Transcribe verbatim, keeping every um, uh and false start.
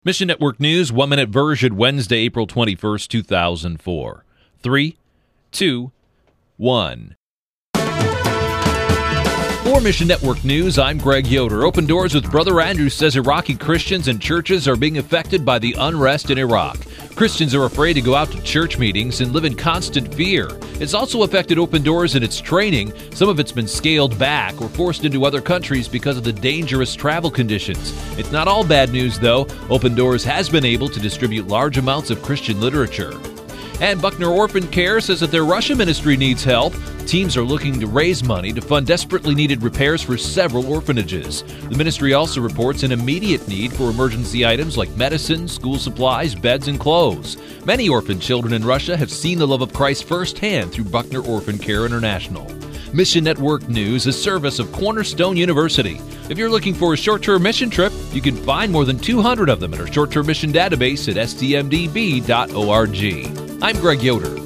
Mission Network News, one-minute version, Wednesday, April twenty-first, two thousand four. Three, two, one. For Mission Network News, I'm Greg Yoder. Open Doors with Brother Andrew says Iraqi Christians and churches are being affected by the unrest in Iraq. Christians are afraid to go out to church meetings and live in constant fear. It's also affected Open Doors in its training. Some of it's been scaled back or forced into other countries because of the dangerous travel conditions. It's not all bad news, though. Open Doors has been able to distribute large amounts of Christian literature. And Buckner Orphan Care says that their Russia ministry needs help. Teams are looking to raise money to fund desperately needed repairs for several orphanages. The ministry also reports an immediate need for emergency items like medicine, school supplies, beds, and clothes. Many orphan children in Russia have seen the love of Christ firsthand through Buckner Orphan Care International. Mission Network News, a service of Cornerstone University. If you're looking for a short-term mission trip, you can find more than two hundred of them in our short-term mission database at s t m d b dot org. I'm Greg Yoder.